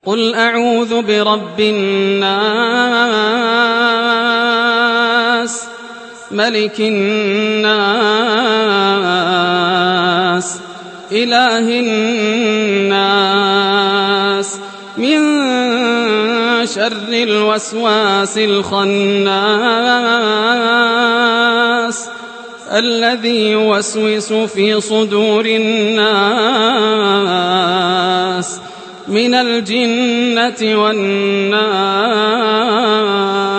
قل أعوذ برب الناس ملك الناس إله الناس من شر الوسواس الخناس الذي يوسوس في صدور الناس من الجنة والناس.